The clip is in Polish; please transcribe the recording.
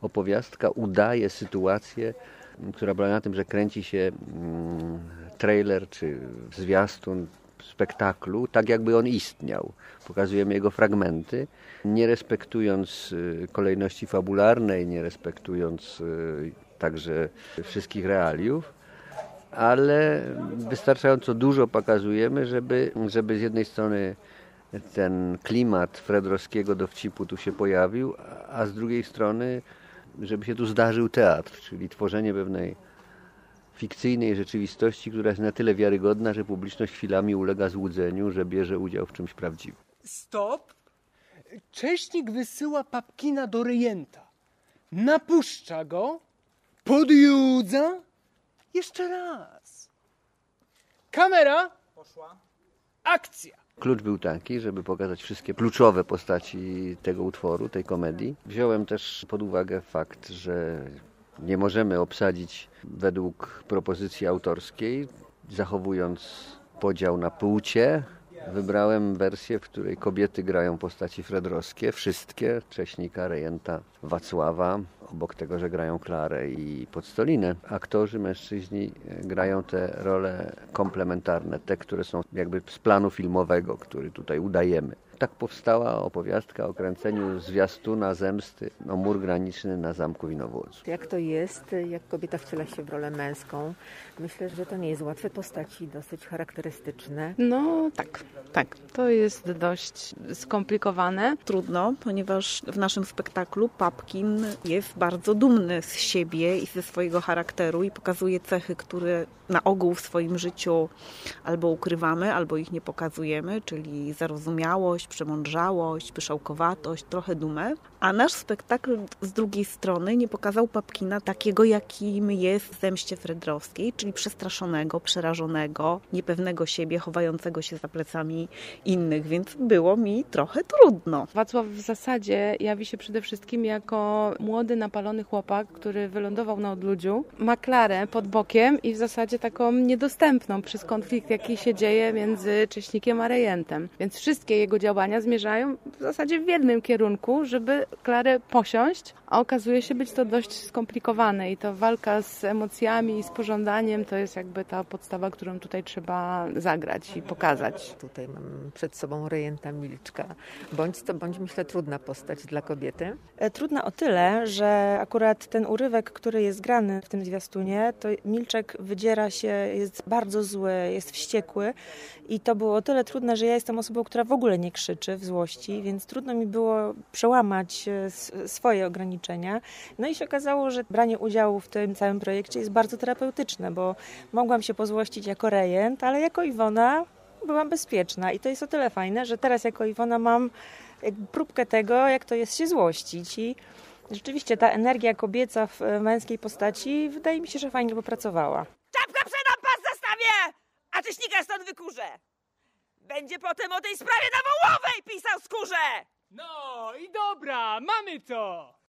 opowiastka udaje sytuację, która polega na tym, że kręci się trailer czy zwiastun spektaklu, tak jakby on istniał. Pokazujemy jego fragmenty, nie respektując kolejności fabularnej, nie respektując także wszystkich realiów, ale wystarczająco dużo pokazujemy, żeby z jednej strony ten klimat fredrowskiego dowcipu tu się pojawił, a z drugiej strony, żeby się tu zdarzył teatr, czyli tworzenie pewnej fikcyjnej rzeczywistości, która jest na tyle wiarygodna, że publiczność chwilami ulega złudzeniu, że bierze udział w czymś prawdziwym. Stop! Cześnik wysyła Papkina do rejenta. Napuszcza go, podjudza. Jeszcze raz. Kamera. Poszła. Akcja. Klucz był taki, żeby pokazać wszystkie kluczowe postaci tego utworu, tej komedii. Wziąłem też pod uwagę fakt, że nie możemy obsadzić według propozycji autorskiej, zachowując podział na płcie. Wybrałem wersję, w której kobiety grają postaci fredrowskie, wszystkie, Cześnika, rejenta, Wacława, obok tego, że grają Klarę i Podstolinę. Aktorzy, mężczyźni grają te role komplementarne, te, które są jakby z planu filmowego, który tutaj udajemy. Tak powstała opowiastka o kręceniu zwiastuna zemsty o mur graniczny na zamku Winowłodzu. Jak to jest, jak kobieta wciela się w rolę męską? Myślę, że to nie jest łatwe. Postaci dosyć charakterystyczne. No tak. To jest dość skomplikowane. Trudno, ponieważ w naszym spektaklu Papkin jest bardzo dumny z siebie i ze swojego charakteru i pokazuje cechy, które na ogół w swoim życiu albo ukrywamy, albo ich nie pokazujemy, czyli zarozumiałość, przemądrzałość, pyszałkowatość, trochę dumę. A nasz spektakl z drugiej strony nie pokazał Papkina takiego, jakim jest w Zemście Fredrowskiej, czyli przestraszonego, przerażonego, niepewnego siebie, chowającego się za plecami innych, więc było mi trochę trudno. Wacław w zasadzie jawi się przede wszystkim jako młody, napalony chłopak, który wylądował na odludziu. Ma Klarę pod bokiem i w zasadzie taką niedostępną przez konflikt, jaki się dzieje między Cześnikiem a rejentem. Więc wszystkie jego działania zmierzają w zasadzie w jednym kierunku, żeby Klarę posiąść, a okazuje się być to dość skomplikowane i to walka z emocjami i z pożądaniem to jest jakby ta podstawa, którą tutaj trzeba zagrać i pokazać. Tutaj mam przed sobą rejenta Milczka. Bądź to bądź, myślę, trudna postać dla kobiety. Trudna o tyle, że akurat ten urywek, który jest grany w tym zwiastunie, to Milczek wydziera się, jest bardzo zły, jest wściekły i to było o tyle trudne, że ja jestem osobą, która w ogóle nie krzyczy w złości, więc trudno mi było przełamać swoje ograniczenia. No i się okazało, że branie udziału w tym całym projekcie jest bardzo terapeutyczne, bo mogłam się pozłościć jako rejent, ale jako Iwona byłam bezpieczna i to jest o tyle fajne, że teraz jako Iwona mam próbkę tego, jak to jest się złościć i rzeczywiście ta energia kobieca w męskiej postaci wydaje mi się, że fajnie popracowała. Czapkę przedam, pas zastawię, a Cześnika stąd wykurzę. Będzie potem o tej sprawie na Wołowej pisał skórze. No i dobra, mamy to.